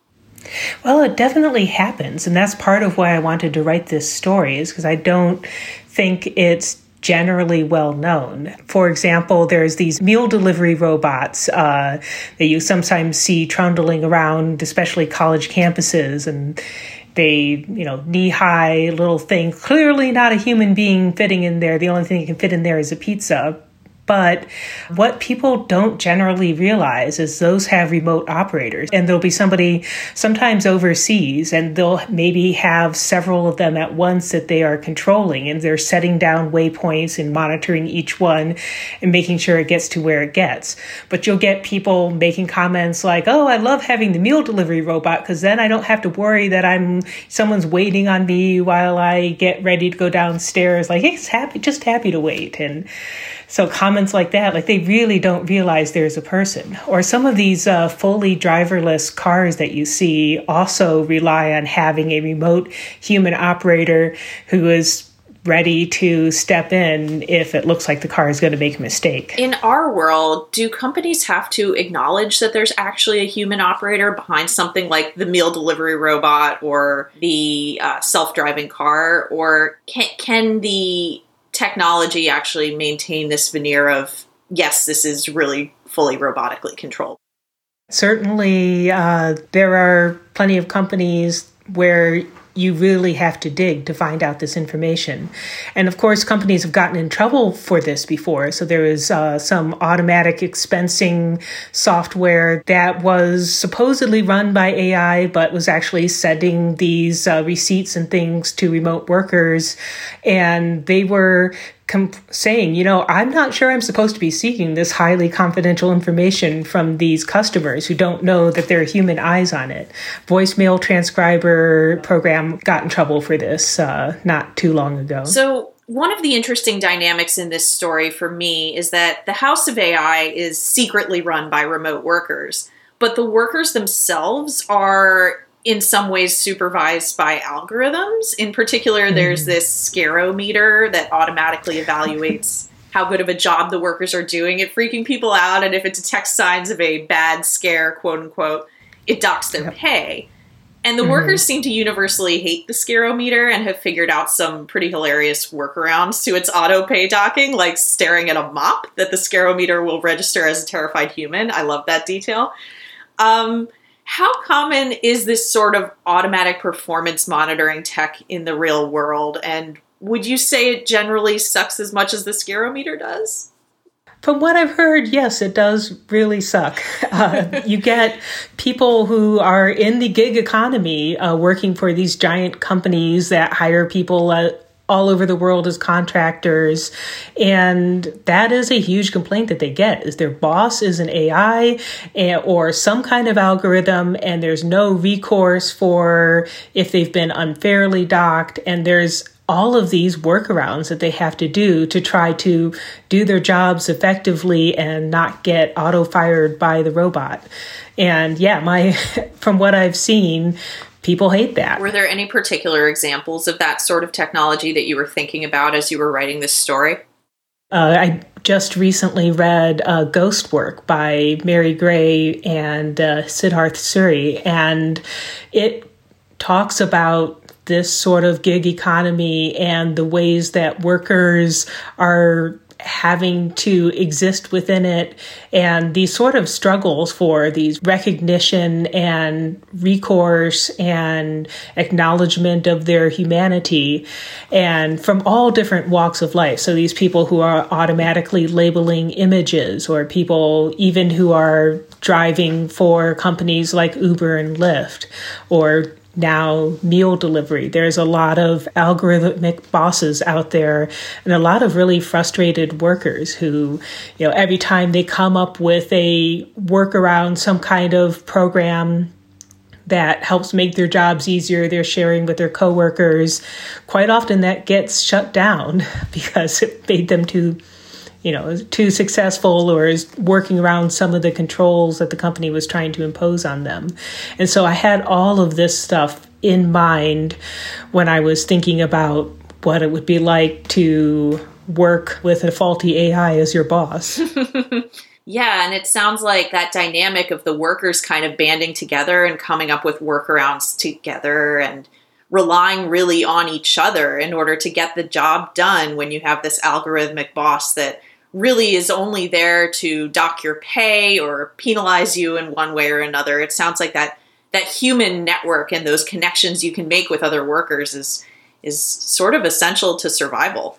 Well, it definitely happens, and that's part of why I wanted to write this story, is because I don't think it's generally well known. For example, there's these meal delivery robots uh, that you sometimes see trundling around, especially college campuses, and they, you know, knee-high little thing, clearly not a human being fitting in there. The only thing that can fit in there is a pizza. But what people don't generally realize is those have remote operators, and there'll be somebody sometimes overseas, and they'll maybe have several of them at once that they are controlling, and they're setting down waypoints and monitoring each one and making sure it gets to where it gets. But you'll get people making comments like, oh, I love having the meal delivery robot because then I don't have to worry that I'm someone's waiting on me while I get ready to go downstairs. Like, it's happy, just happy to wait. And so comments like that, like they really don't realize there's a person. Or some of these uh, fully driverless cars that you see also rely on having a remote human operator who is ready to step in if it looks like the car is going to make a mistake. In our world, do companies have to acknowledge that there's actually a human operator behind something like the meal delivery robot or the uh, self-driving car? Or can, can the technology actually maintain this veneer of, yes, this is really fully robotically controlled? Certainly, uh, there are plenty of companies where you really have to dig to find out this information. And of course, companies have gotten in trouble for this before. So there was uh, some automatic expensing software that was supposedly run by A I, but was actually sending these uh, receipts and things to remote workers. And they were Com- saying, you know, I'm not sure I'm supposed to be seeking this highly confidential information from these customers who don't know that there are human eyes on it. Voicemail transcriber program got in trouble for this uh, not too long ago. So one of the interesting dynamics in this story for me is that the House of A I is secretly run by remote workers, but the workers themselves are in some ways supervised by algorithms. In particular, mm-hmm. there's this scarometer that automatically evaluates how good of a job the workers are doing at freaking people out. And if it detects signs of a bad scare, quote unquote, it docks their yep. pay. And the mm-hmm. workers seem to universally hate the scarometer and have figured out some pretty hilarious workarounds to its auto pay docking, like staring at a mop that the scarometer will register as a terrified human. I love that detail. Um, How common is this sort of automatic performance monitoring tech in the real world? And would you say it generally sucks as much as the scarometer does? From what I've heard, yes, it does really suck. Uh, you get people who are in the gig economy uh, working for these giant companies that hire people uh, all over the world as contractors. And that is a huge complaint that they get, is their boss is an A I or some kind of algorithm, and there's no recourse for if they've been unfairly docked. And there's all of these workarounds that they have to do to try to do their jobs effectively and not get auto-fired by the robot. And yeah, my from what I've seen, people hate that. Were there any particular examples of that sort of technology that you were thinking about as you were writing this story? Uh, I just recently read uh, Ghost Work by Mary Gray and uh, Siddharth Suri, and it talks about this sort of gig economy and the ways that workers are having to exist within it, and these sort of struggles for these recognition and recourse and acknowledgement of their humanity, and from all different walks of life. So these people who are automatically labeling images, or people even who are driving for companies like Uber and Lyft, or now meal delivery. There's a lot of algorithmic bosses out there and a lot of really frustrated workers who, you know, every time they come up with a workaround, some kind of program that helps make their jobs easier, they're sharing with their coworkers, quite often that gets shut down because it made them too you know, too successful or is working around some of the controls that the company was trying to impose on them. And so I had all of this stuff in mind when I was thinking about what it would be like to work with a faulty A I as your boss. Yeah, and it sounds like that dynamic of the workers kind of banding together and coming up with workarounds together and relying really on each other in order to get the job done when you have this algorithmic boss that really is only there to dock your pay or penalize you in one way or another. It sounds like that that human network and those connections you can make with other workers is is sort of essential to survival.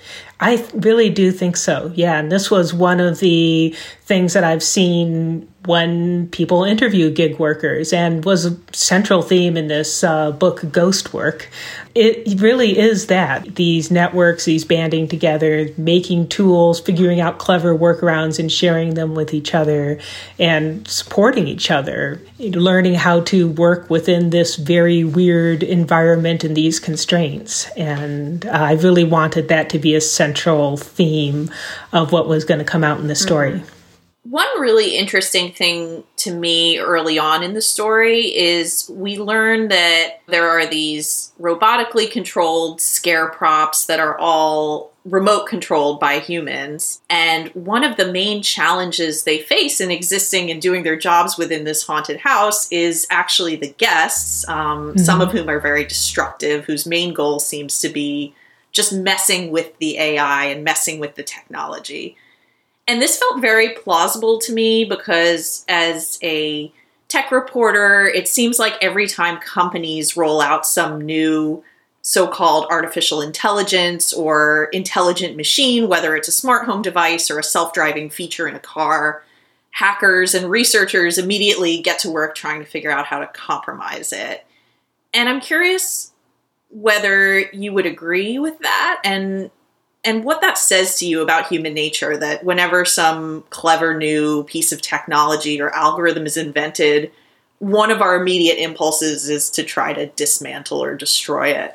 I really do think so. Yeah. And this was one of the things that I've seen when people interview gig workers and was a central theme in this uh, book, Ghost Work. It really is that these networks, these banding together, making tools, figuring out clever workarounds and sharing them with each other and supporting each other, learning how to work within this very weird environment and these constraints. And I really wanted that to be a central theme of what was going to come out in the story. Mm-hmm. One really interesting thing to me early on in the story is we learn that there are these robotically controlled scare props that are all remote controlled by humans. And one of the main challenges they face in existing and doing their jobs within this haunted house is actually the guests, um, mm-hmm. some of whom are very destructive, whose main goal seems to be just messing with the A I and messing with the technology. And this felt very plausible to me because as a tech reporter, it seems like every time companies roll out some new so-called artificial intelligence or intelligent machine, whether it's a smart home device or a self-driving feature in a car, hackers and researchers immediately get to work trying to figure out how to compromise it. And I'm curious whether you would agree with that and And what that says to you about human nature, that whenever some clever new piece of technology or algorithm is invented, one of our immediate impulses is to try to dismantle or destroy it.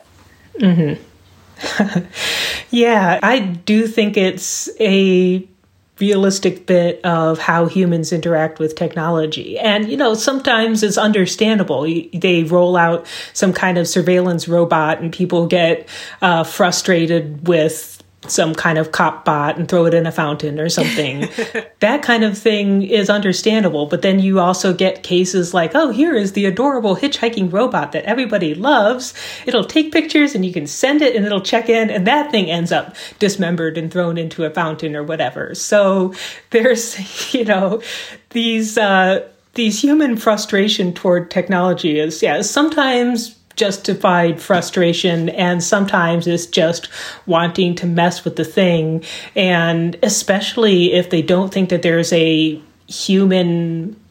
Mm-hmm. Yeah, I do think it's a realistic bit of how humans interact with technology. And, you know, sometimes it's understandable. They roll out some kind of surveillance robot and people get uh, frustrated with some kind of cop bot and throw it in a fountain or something. That kind of thing is understandable. But then you also get cases like, oh, here is the adorable hitchhiking robot that everybody loves. It'll take pictures and you can send it and it'll check in. And that thing ends up dismembered and thrown into a fountain or whatever. So there's, you know, these, uh, these human frustration toward technology is, yeah, sometimes justified frustration, and sometimes it's just wanting to mess with the thing. And especially if they don't think that there's a human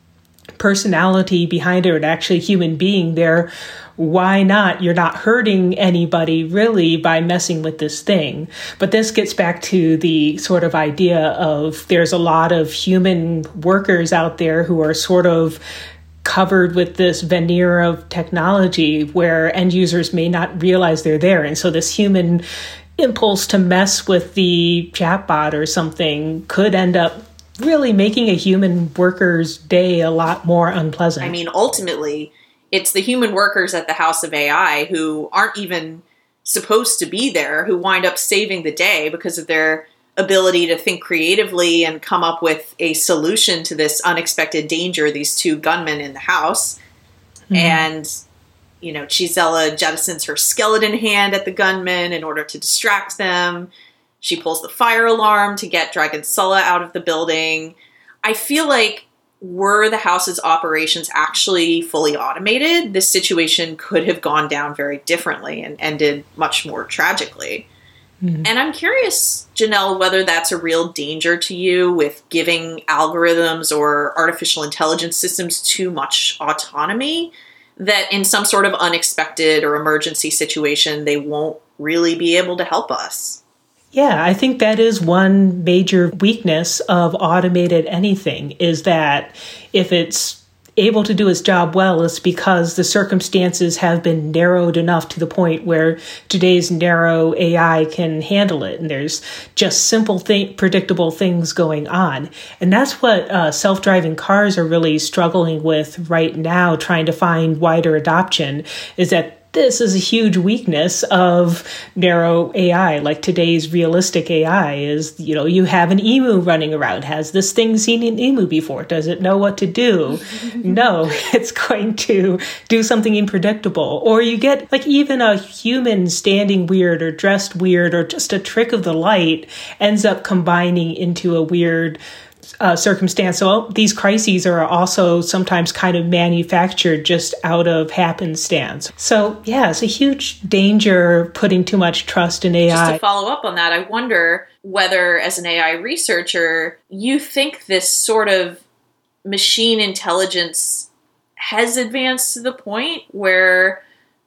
personality behind it or actually human being there, why not? You're not hurting anybody really by messing with this thing. But this gets back to the sort of idea of there's a lot of human workers out there who are sort of covered with this veneer of technology where end users may not realize they're there. And so this human impulse to mess with the chatbot or something could end up really making a human worker's day a lot more unpleasant. I mean, ultimately, it's the human workers at the House of A I who aren't even supposed to be there who wind up saving the day because of their ability to think creatively and come up with a solution to this unexpected danger, these two gunmen in the house. Mm-hmm. And, you know, Chisella jettisons her skeleton hand at the gunmen in order to distract them. She pulls the fire alarm to get Dragon Sulla out of the building. I feel like were the house's operations actually fully automated, this situation could have gone down very differently and ended much more tragically. Mm-hmm. And I'm curious, Janelle, whether that's a real danger to you with giving algorithms or artificial intelligence systems too much autonomy, that in some sort of unexpected or emergency situation, they won't really be able to help us. Yeah, I think that is one major weakness of automated anything, is that if it's able to do its job well, it's because the circumstances have been narrowed enough to the point where today's narrow A I can handle it. And there's just simple, th- predictable things going on. And that's what uh, self-driving cars are really struggling with right now, trying to find wider adoption, is that this is a huge weakness of narrow A I. Like today's realistic A I is, you know, you have an emu running around. Has this thing seen an emu before? Does it know what to do? No, it's going to do something unpredictable. Or you get like even a human standing weird or dressed weird or just a trick of the light ends up combining into a weird Uh, circumstance. So these crises are also sometimes kind of manufactured just out of happenstance. So yeah, it's a huge danger putting too much trust in A I. Just to follow up on that, I wonder whether as an A I researcher, you think this sort of machine intelligence has advanced to the point where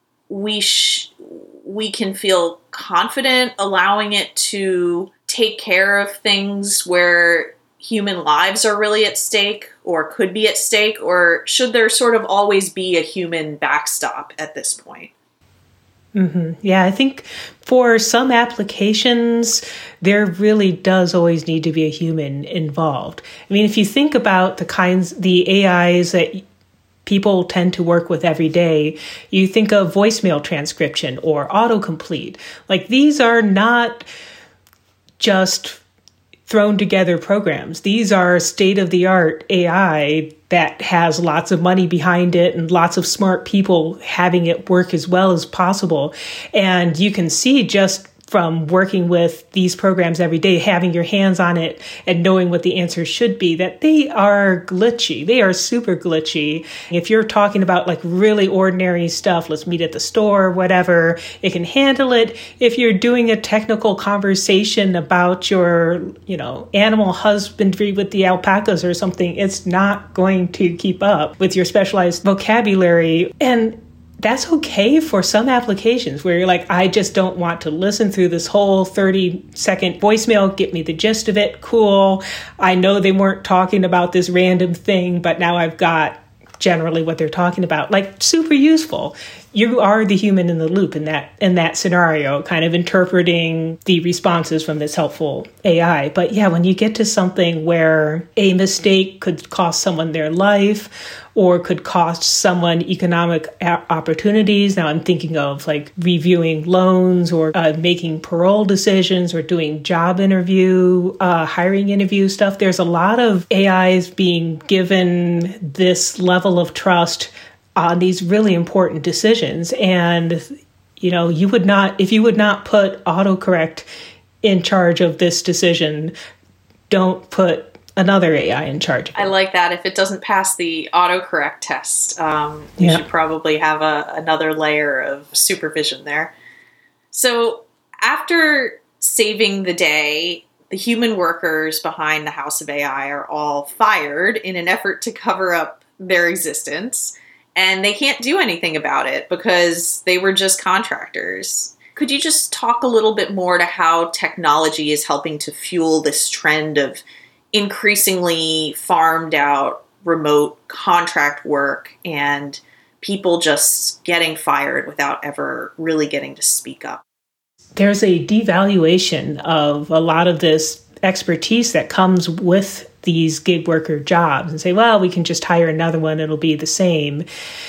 we sh- we can feel confident allowing it to take care of things where human lives are really at stake or could be at stake, or should there sort of always be a human backstop at this point? Mm-hmm. Yeah, I think for some applications, there really does always need to be a human involved. I mean, if you think about the kinds, the A Is that people tend to work with every day, you think of voicemail transcription or autocomplete. Like these are not just thrown together programs. These are state-of-the-art A I that has lots of money behind it and lots of smart people having it work as well as possible. And you can see just from working with these programs every day, having your hands on it and knowing what the answer should be, that they are glitchy. They are super glitchy. If you're talking about like really ordinary stuff, let's meet at the store, whatever, it can handle it. If you're doing a technical conversation about your, you know, animal husbandry with the alpacas or something, it's not going to keep up with your specialized vocabulary. And that's okay for some applications where you're like, I just don't want to listen through this whole thirty second voicemail. Get me the gist of it. Cool. I know they weren't talking about this random thing, but now I've got generally what they're talking about. Like super useful. You are the human in the loop in that in that scenario, kind of interpreting the responses from this helpful A I. But yeah, when you get to something where a mistake could cost someone their life or could cost someone economic opportunities. Now I'm thinking of like reviewing loans or uh, making parole decisions or doing job interview, uh, hiring interview stuff. There's a lot of A Is being given this level of trust on these really important decisions. And, you know, you would not, if you would not put autocorrect in charge of this decision, don't put another A I in charge of it. I like that. If it doesn't pass the autocorrect test, um, you yeah. should probably have a, another layer of supervision there. So after saving the day, the human workers behind the House of A I are all fired in an effort to cover up their existence, and they can't do anything about it because they were just contractors. Could you just talk a little bit more to how technology is helping to fuel this trend of increasingly farmed out remote contract work and people just getting fired without ever really getting to speak up? There's a devaluation of a lot of this expertise that comes with these gig worker jobs and say, well, we can just hire another one, it'll be the same.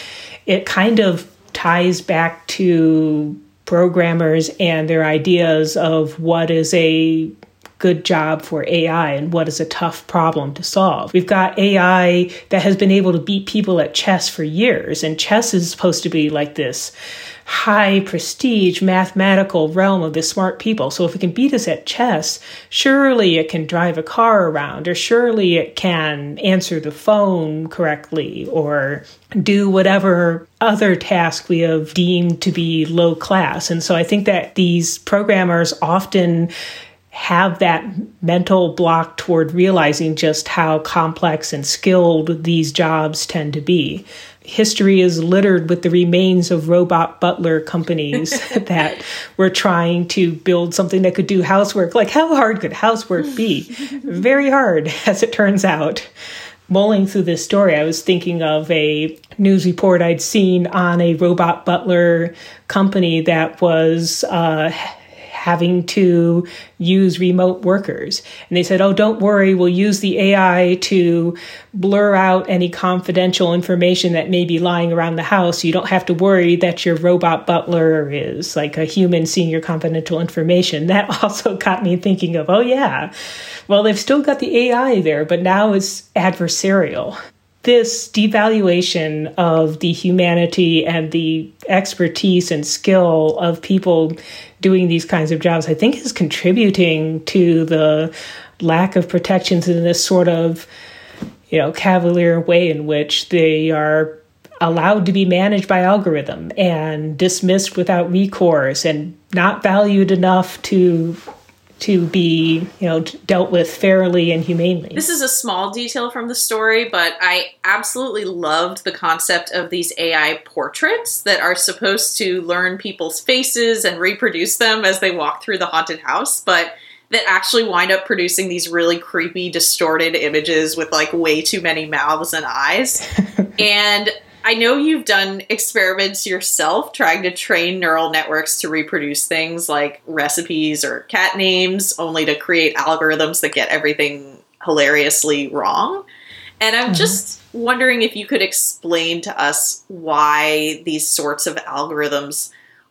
It kind of ties back to programmers and their ideas of what is a good job for A I and what is a tough problem to solve. We've got A I that has been able to beat people at chess for years, and chess is supposed to be like this high prestige mathematical realm of the smart people. So if it can beat us at chess, surely it can drive a car around, or surely it can answer the phone correctly, or do whatever other task we have deemed to be low class. And so I think that these programmers often have that mental block toward realizing just how complex and skilled these jobs tend to be. History is littered with the remains of robot butler companies that were trying to build something that could do housework. Like, how hard could housework be? Very hard, as it turns out. Mulling through this story, I was thinking of a news report I'd seen on a robot butler company that was uh, having to use remote workers. And they said, oh, don't worry, we'll use the A I to blur out any confidential information that may be lying around the house. So you don't have to worry that your robot butler is like a human seeing your confidential information. That also got me thinking of, oh, yeah, well, they've still got the A I there, but now it's adversarial. This devaluation of the humanity and the expertise and skill of people doing these kinds of jobs, I think, is contributing to the lack of protections in this sort of, you know, cavalier way in which they are allowed to be managed by algorithm and dismissed without recourse and not valued enough to to be, you know, dealt with fairly and humanely. This is a small detail from the story, but I absolutely loved the concept of these A I portraits that are supposed to learn people's faces and reproduce them as they walk through the haunted house, but that actually wind up producing these really creepy, distorted images with like way too many mouths and eyes. And I know you've done experiments yourself trying to train neural networks to reproduce things like recipes or cat names, only to create algorithms that get everything hilariously wrong. And I'm mm-hmm. just wondering if you could explain to us why these sorts of algorithms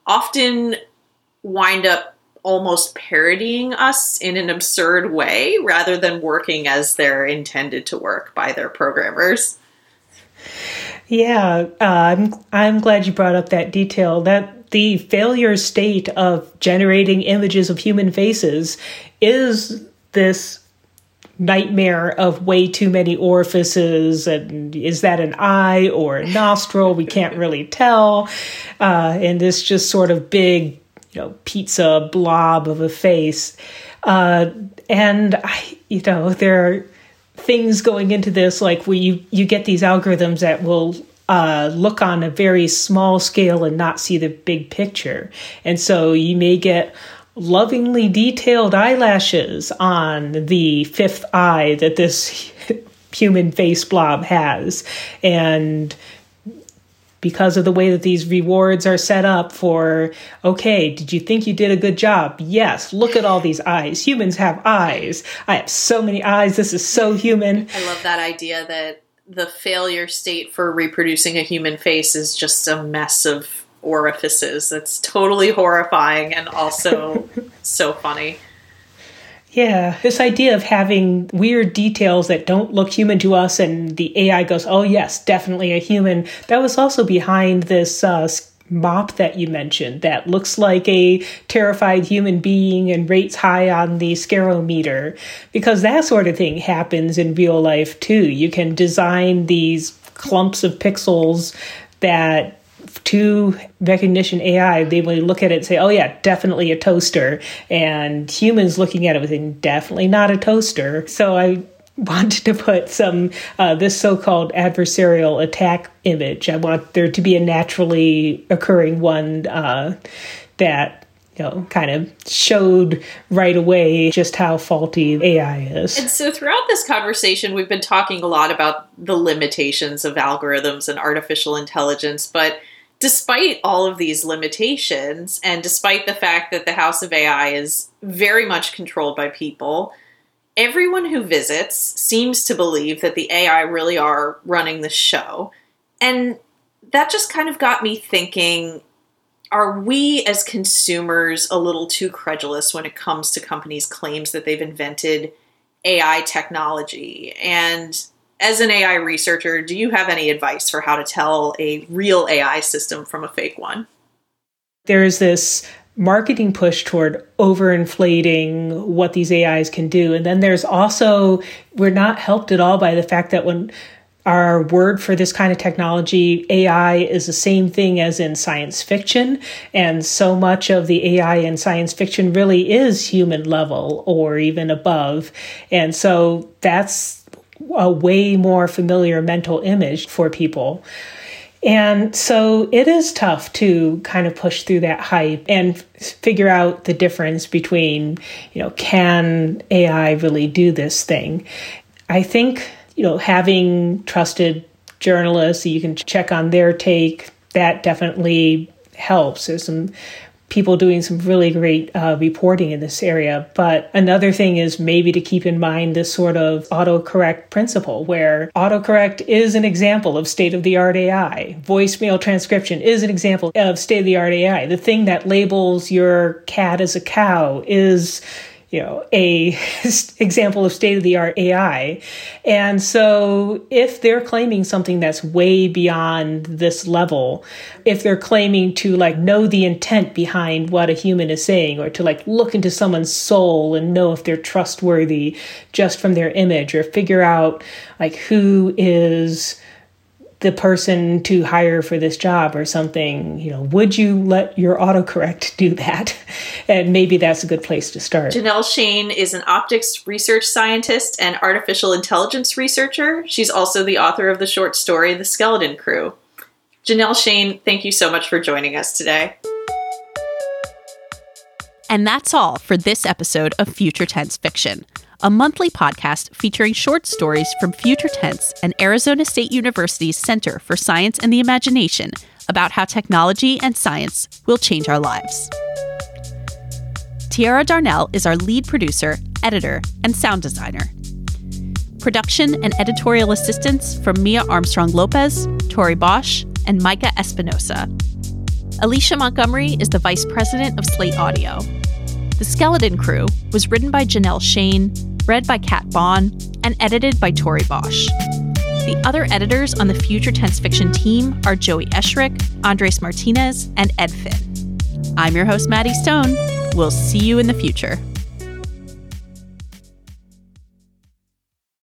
often wind up almost parodying us in an absurd way rather than working as they're intended to work by their programmers. Yeah, uh, I'm I'm glad you brought up that detail. That the failure state of generating images of human faces is this nightmare of way too many orifices, and is that an eye or a nostril? We can't really tell. Uh, and this just sort of big, you know, pizza blob of a face. Uh, and I, you know, there are things going into this, like where you, you get these algorithms that will uh, look on a very small scale and not see the big picture. And so you may get lovingly detailed eyelashes on the fifth eye that this human face blob has. And because of the way that these rewards are set up for, okay, did you think you did a good job? Yes, look at all these eyes. Humans have eyes. I have so many eyes. This is so human. I love that idea that the failure state for reproducing a human face is just a mess of orifices. That's totally horrifying and also so funny. Yeah, this idea of having weird details that don't look human to us, and the A I goes, oh yes, definitely a human. That was also behind this uh, mop that you mentioned that looks like a terrified human being and rates high on the scarometer, because that sort of thing happens in real life too. You can design these clumps of pixels that to recognition A I, they will look at it and say, oh yeah, definitely a toaster. And humans looking at it would think, definitely not a toaster. So I wanted to put some, uh, this so-called adversarial attack image. I want there to be a naturally occurring one uh, that, you know, kind of showed right away just how faulty A I is. And so throughout this conversation, we've been talking a lot about the limitations of algorithms and artificial intelligence, but despite all of these limitations, and despite the fact that the House of A I is very much controlled by people, everyone who visits seems to believe that the A I really are running the show. And that just kind of got me thinking, are we as consumers a little too credulous when it comes to companies' claims that they've invented A I technology? And as an A I researcher, do you have any advice for how to tell a real A I system from a fake one? There's this marketing push toward overinflating what these A Is can do. And then there's also, we're not helped at all by the fact that when our word for this kind of technology, A I, is the same thing as in science fiction. And so much of the A I in science fiction really is human level or even above. And so that's a way more familiar mental image for people. And so it is tough to kind of push through that hype and figure out the difference between, you know, can A I really do this thing? I think, you know, having trusted journalists, you can check on their take, that definitely helps. There's some people doing some really great uh, reporting in this area. But another thing is maybe to keep in mind this sort of autocorrect principle, where autocorrect is an example of state-of-the-art A I. Voicemail transcription is an example of state-of-the-art A I. The thing that labels your cat as a cow is, you know, a example of state-of-the-art A I. And so if they're claiming something that's way beyond this level, if they're claiming to like know the intent behind what a human is saying, or to like look into someone's soul and know if they're trustworthy just from their image, or figure out like who is the person to hire for this job or something, you know, would you let your autocorrect do that? And maybe that's a good place to start. Janelle Shane is an optics research scientist and artificial intelligence researcher. She's also the author of the short story, The Skeleton Crew. Janelle Shane, thank you so much for joining us today. And that's all for this episode of Future Tense Fiction, a monthly podcast featuring short stories from Future Tense and Arizona State University's Center for Science and the Imagination about how technology and science will change our lives. Tiara Darnell is our lead producer, editor, and sound designer. Production and editorial assistance from Mia Armstrong-Lopez, Tori Bosch, and Micah Espinosa. Alicia Montgomery is the vice president of Slate Audio. The Skeleton Crew was written by Janelle Shane, read by Kat Bond, and edited by Tori Bosch. The other editors on the Future Tense Fiction team are Joey Eschrick, Andres Martinez, and Ed Finn. I'm your host, Maddie Stone. We'll see you in the future.